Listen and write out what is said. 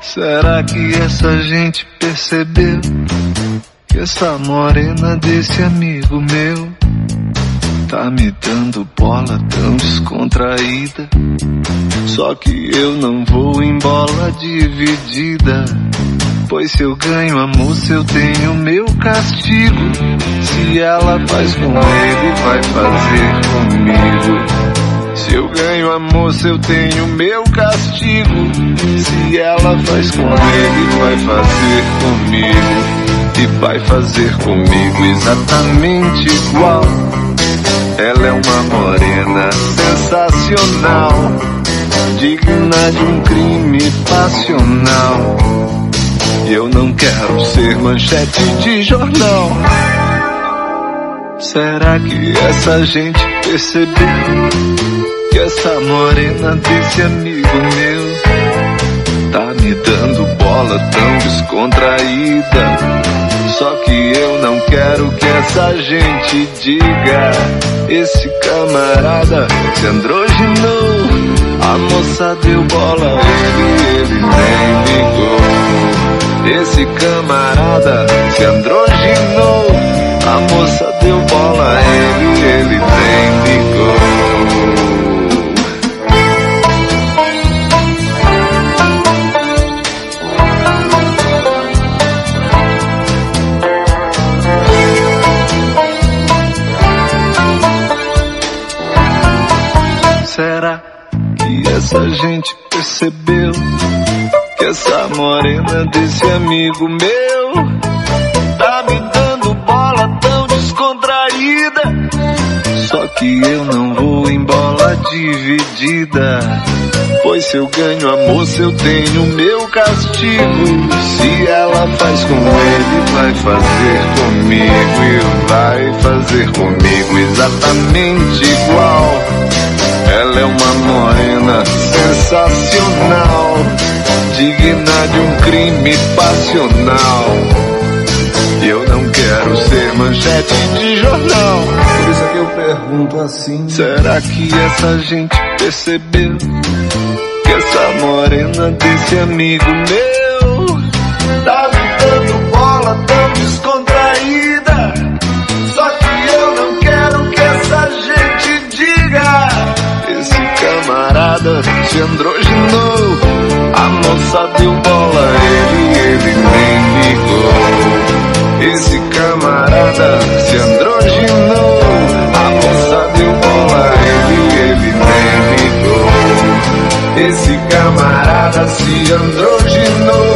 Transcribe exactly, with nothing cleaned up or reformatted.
Será que essa gente percebeu que essa morena desse amigo meu tá me dando bola tão descontraída? Só que eu não vou em bola dividida, pois se eu ganho a moça eu tenho meu castigo. Se ela faz com ele, vai fazer comigo. Se eu ganho a moça eu tenho meu castigo. Se ela faz com ele, vai fazer comigo. E vai fazer comigo exatamente igual. Ela é uma morena sensacional, digna de um crime passional. E eu não quero ser manchete de jornal. Será que essa gente percebeu que essa morena desse amigo meu tá me dando bola tão descontraída? Só que eu não quero que essa gente diga: esse camarada se androginou, a moça deu bola a ele, ele nem ligou. Esse camarada se androginou, a moça deu bola a ele, ele nem ligou. Será que essa gente percebeu que essa morena desse amigo meu tá me dando bola tão descontraída? Só que eu não vou em bola dividida, pois se eu ganho a moça eu tenho meu castigo. Se ela faz com ele, vai fazer comigo. E vai fazer comigo exatamente igual. Ela é uma morena sensacional, digna de um crime passional. E eu não quero ser manchete de jornal. Por isso é que eu pergunto assim: será que essa gente percebeu que essa morena desse amigo meu tá me dando bola tão descontraída? Só que eu não quero que essa gente diga: esse camarada se androginou, a moça deu bola a ele, ele nem ligou. Esse camarada se androginou, a moça deu bola a ele, ele nem ligou. Esse camarada se androginou,